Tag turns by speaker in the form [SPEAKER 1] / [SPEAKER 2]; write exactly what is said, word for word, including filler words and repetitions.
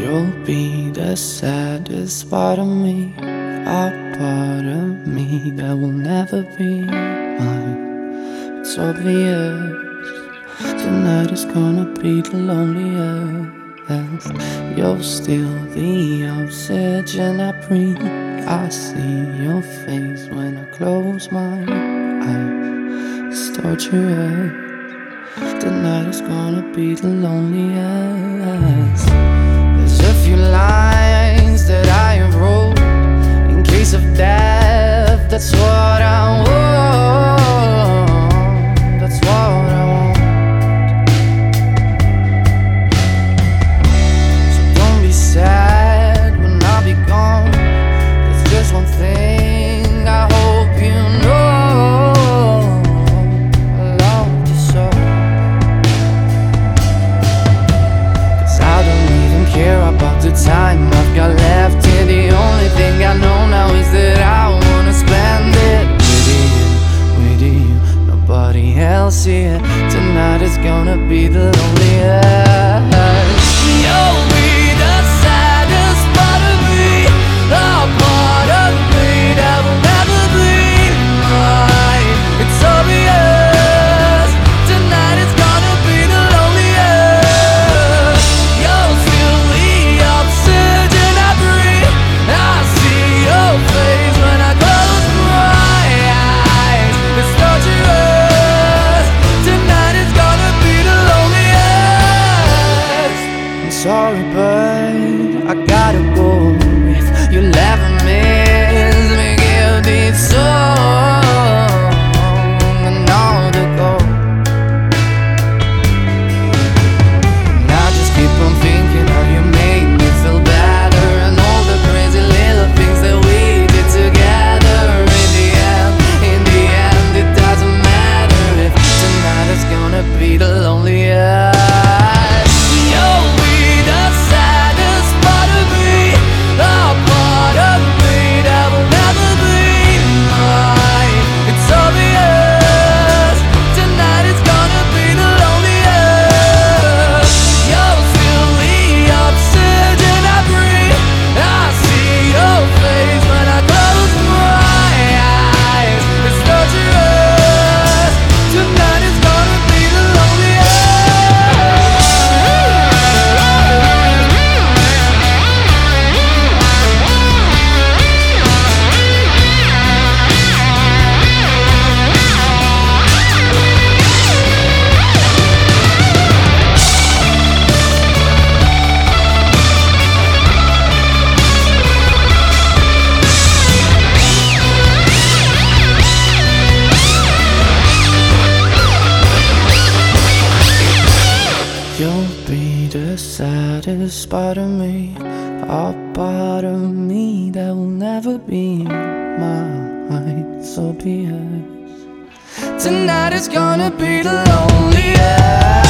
[SPEAKER 1] You'll be the saddest part of me, a part of me that will never be mine. It's obvious tonight is gonna be the loneliest. You're still the oxygen I breathe. I see your face when I close my eyes. It's torturous. Tonight is gonna be the loneliest. There's a few lines that I have wrote in case of death. That's what I want. That's what I want. So don't be sad when I'll be gone. There's just one thing I hope you know. I love you so. Care about the time I've got left here. The only thing I know now is that I wanna spend it with you, with you, nobody else here. Tonight is gonna be the loneliest. You'll be the saddest part of me, a part of me that will never be mine. It's obvious tonight is gonna be the loneliest. You'll feel the oxygen I breathe. I see your face when I close my eyes. It's torturous. Tonight is gonna be the loneliest. I'm sorry, but I gotta go. If you'll ever miss me, give this song another go. And I just keep on thinking how you made me feel better, and all the crazy little things that we did together. In the end, in the end, it doesn't matter if tonight is gonna be the loneliest. You'll be the saddest part of me, a part of me that will never be mine. It's obvious tonight is gonna be the loneliest. You'll feel the oxygen I breathe. I see your face when I close my eyes. It's torturous. Tonight is gonna be the loneliest. You'll be the saddest part of me, a part of me that will never be mine. So be it. Tonight is gonna be the loneliest.